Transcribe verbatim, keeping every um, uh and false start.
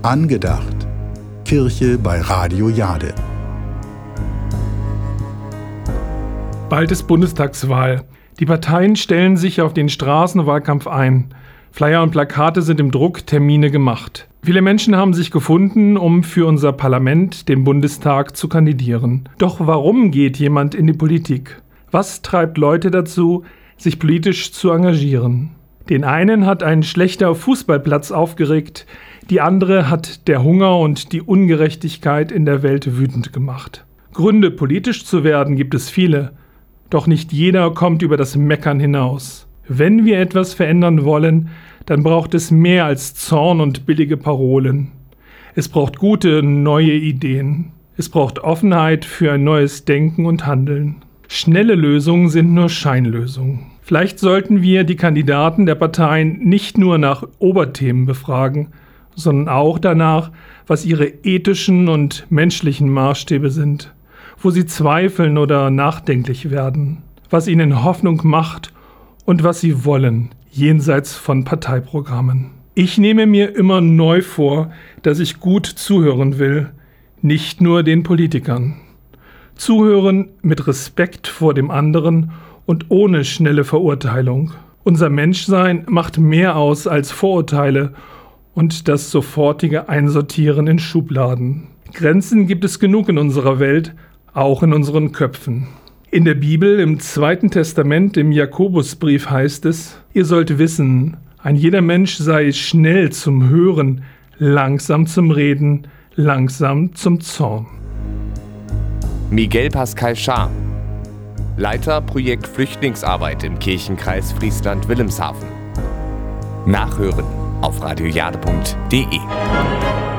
Angedacht. Kirche bei Radio Jade. Bald ist Bundestagswahl. Die Parteien stellen sich auf den Straßenwahlkampf ein. Flyer und Plakate sind im Druck, Termine gemacht. Viele Menschen haben sich gefunden, um für unser Parlament, den Bundestag, zu kandidieren. Doch warum geht jemand in die Politik? Was treibt Leute dazu, sich politisch zu engagieren? Den einen hat ein schlechter Fußballplatz aufgeregt, die andere hat der Hunger und die Ungerechtigkeit in der Welt wütend gemacht. Gründe, politisch zu werden, gibt es viele. Doch nicht jeder kommt über das Meckern hinaus. Wenn wir etwas verändern wollen, dann braucht es mehr als Zorn und billige Parolen. Es braucht gute, neue Ideen. Es braucht Offenheit für ein neues Denken und Handeln. Schnelle Lösungen sind nur Scheinlösungen. Vielleicht sollten wir die Kandidaten der Parteien nicht nur nach Oberthemen befragen, sondern auch danach, was ihre ethischen und menschlichen Maßstäbe sind, wo sie zweifeln oder nachdenklich werden, was ihnen Hoffnung macht und was sie wollen, jenseits von Parteiprogrammen. Ich nehme mir immer neu vor, dass ich gut zuhören will, nicht nur den Politikern. Zuhören mit Respekt vor dem anderen und ohne schnelle Verurteilung. Unser Menschsein macht mehr aus als Vorurteile und das sofortige Einsortieren in Schubladen. Grenzen gibt es genug in unserer Welt, auch in unseren Köpfen. In der Bibel, im Zweiten Testament, im Jakobusbrief heißt es: Ihr sollt wissen, ein jeder Mensch sei schnell zum Hören, langsam zum Reden, langsam zum Zorn. Miguel Pascal Schaar, Leiter Projekt Flüchtlingsarbeit im Kirchenkreis Friesland-Wilhelmshaven. Nachhören auf radiojade punkt de.